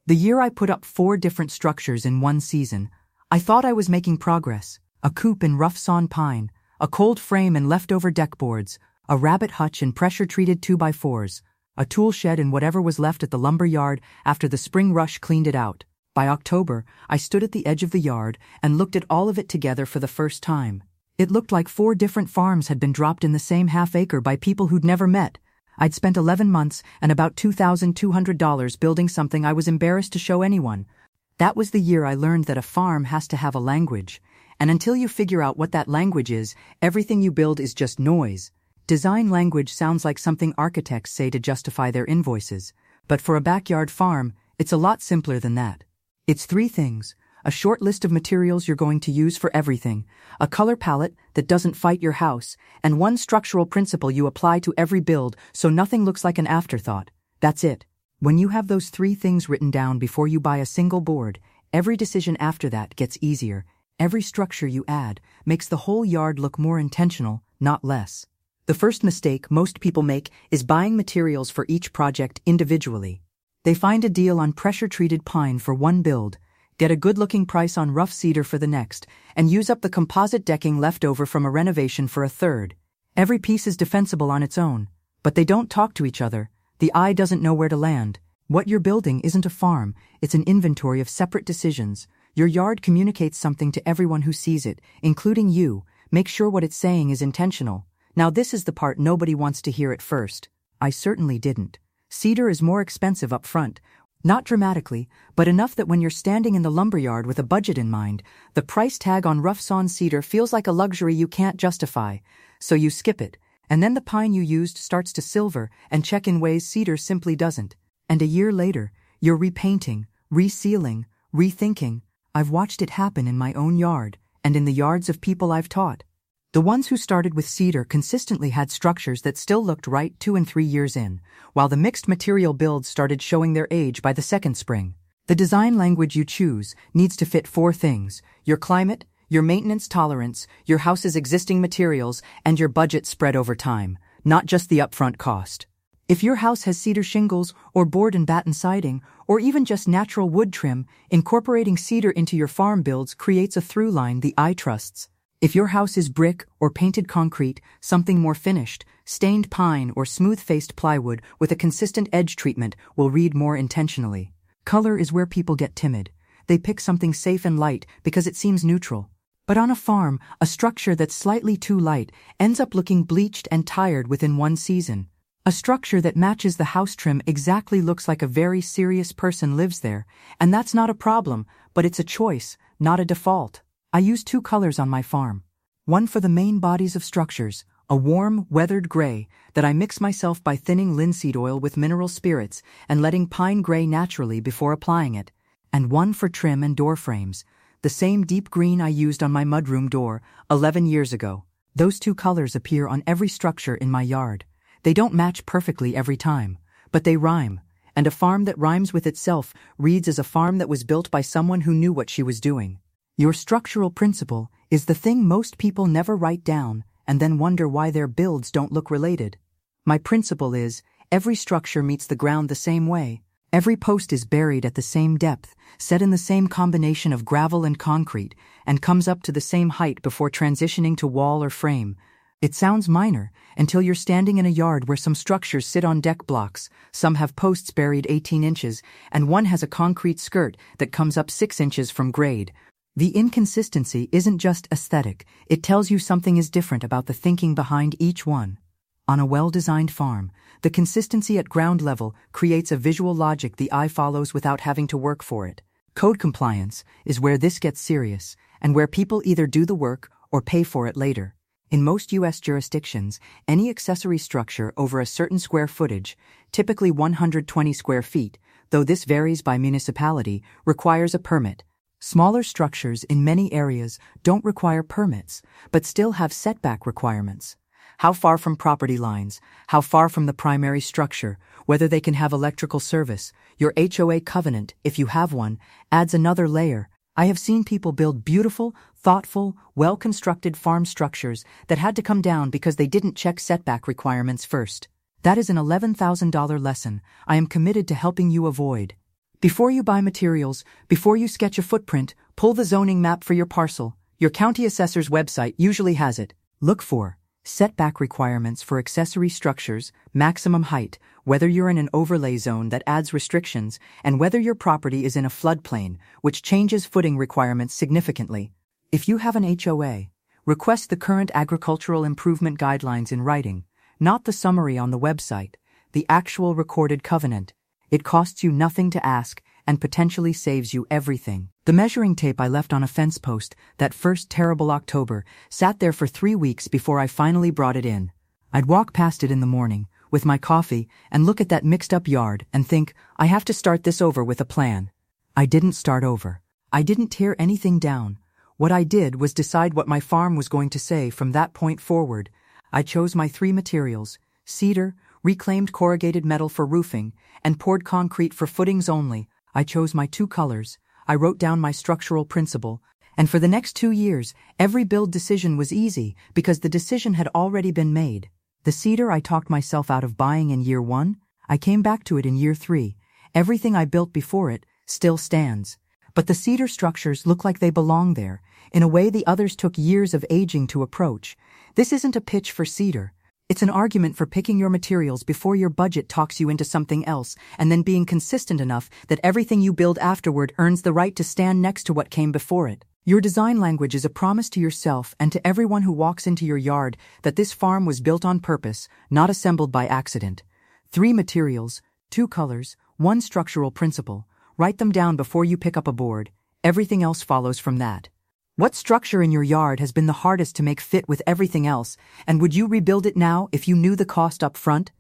The year I put up 4 different structures in one season, I thought I was making progress. A coop in rough sawn pine, a cold frame and leftover deck boards, a rabbit hutch in pressure-treated 2x4s, a tool shed and whatever was left at the lumber yard after the spring rush cleaned it out. By October, I stood at the edge of the yard and looked at all of it together for the first time. It looked like 4 different farms had been dropped in the same half-acre by people who'd never met. I'd spent 11 months and about $2,200 building something I was embarrassed to show anyone. That was the year I learned that a farm has to have a language. And until you figure out what that language is, everything you build is just noise. Design language sounds like something architects say to justify their invoices. But for a backyard farm, it's a lot simpler than that. It's 3 things: a short list of materials you're going to use for everything, a color palette that doesn't fight your house, and 1 structural principle you apply to every build so nothing looks like an afterthought. That's it. When you have those 3 things written down before you buy a single board, every decision after that gets easier. Every structure you add makes the whole yard look more intentional, not less. The first mistake most people make is buying materials for each project individually. They find a deal on pressure-treated pine for 1 build, get a good-looking price on rough cedar for the next, and use up the composite decking left over from a renovation for a 3rd. Every piece is defensible on its own, but they don't talk to each other. The eye doesn't know where to land. What you're building isn't a farm, it's an inventory of separate decisions. Your yard communicates something to everyone who sees it, including you. Make sure what it's saying is intentional. Now this is the part nobody wants to hear at first. I certainly didn't. Cedar is more expensive up front. Not dramatically, but enough that when you're standing in the lumberyard with a budget in mind, the price tag on rough-sawn cedar feels like a luxury you can't justify. So you skip it, and then the pine you used starts to silver and check in ways cedar simply doesn't. And a year later, you're repainting, resealing, rethinking. I've watched it happen in my own yard, and in the yards of people I've taught. The ones who started with cedar consistently had structures that still looked right 2 and 3 years in, while the mixed material builds started showing their age by the 2nd spring. The design language you choose needs to fit 4 things: your climate, your maintenance tolerance, your house's existing materials, and your budget spread over time, not just the upfront cost. If your house has cedar shingles or board and batten siding, or even just natural wood trim, incorporating cedar into your farm builds creates a through line the eye trusts. If your house is brick or painted concrete, something more finished, stained pine or smooth-faced plywood with a consistent edge treatment will read more intentionally. Color is where people get timid. They pick something safe and light because it seems neutral. But on a farm, a structure that's slightly too light ends up looking bleached and tired within 1 season. A structure that matches the house trim exactly looks like a very serious person lives there, and that's not a problem, but it's a choice, not a default. I use 2 colors on my farm. One for the main bodies of structures, a warm, weathered gray that I mix myself by thinning linseed oil with mineral spirits and letting pine gray naturally before applying it. And one for trim and door frames, the same deep green I used on my mudroom door 11 years ago. Those 2 colors appear on every structure in my yard. They don't match perfectly every time, but they rhyme. And a farm that rhymes with itself reads as a farm that was built by someone who knew what she was doing. Your structural principle is the thing most people never write down and then wonder why their builds don't look related. My principle is, every structure meets the ground the same way. Every post is buried at the same depth, set in the same combination of gravel and concrete, and comes up to the same height before transitioning to wall or frame. It sounds minor until you're standing in a yard where some structures sit on deck blocks, some have posts buried 18 inches, and one has a concrete skirt that comes up 6 inches from grade. The inconsistency isn't just aesthetic, it tells you something is different about the thinking behind each one. On a well-designed farm, the consistency at ground level creates a visual logic the eye follows without having to work for it. Code compliance is where this gets serious, and where people either do the work or pay for it later. In most U.S. jurisdictions, any accessory structure over a certain square footage, typically 120 square feet, though this varies by municipality, requires a permit. Smaller structures in many areas don't require permits, but still have setback requirements. How far from property lines, how far from the primary structure, whether they can have electrical service, your HOA covenant, if you have one, adds another layer. I have seen people build beautiful, thoughtful, well-constructed farm structures that had to come down because they didn't check setback requirements first. That is an $11,000 lesson I am committed to helping you avoid. Before you buy materials, before you sketch a footprint, pull the zoning map for your parcel. Your county assessor's website usually has it. Look for setback requirements for accessory structures, maximum height, whether you're in an overlay zone that adds restrictions, and whether your property is in a floodplain, which changes footing requirements significantly. If you have an HOA, request the current agricultural improvement guidelines in writing, not the summary on the website, the actual recorded covenant. It costs you nothing to ask and potentially saves you everything. The measuring tape I left on a fence post that first terrible October sat there for 3 weeks before I finally brought it in. I'd walk past it in the morning, with my coffee, and look at that mixed-up yard and think, I have to start this over with a plan. I didn't start over. I didn't tear anything down. What I did was decide what my farm was going to say from that point forward. I chose my 3 materials: cedar, reclaimed corrugated metal for roofing, and poured concrete for footings only. I chose my 2 colors. I wrote down my structural principle, and for the next 2 years, every build decision was easy because the decision had already been made. The cedar I talked myself out of buying in year 1, I came back to it in year 3. Everything I built before it still stands. But the cedar structures look like they belong there, in a way the others took years of aging to approach. This isn't a pitch for cedar. It's an argument for picking your materials before your budget talks you into something else, and then being consistent enough that everything you build afterward earns the right to stand next to what came before it. Your design language is a promise to yourself and to everyone who walks into your yard that this farm was built on purpose, not assembled by accident. 3 materials, 2 colors, 1 structural principle. Write them down before you pick up a board. Everything else follows from that. What structure in your yard has been the hardest to make fit with everything else, and would you rebuild it now if you knew the cost up front?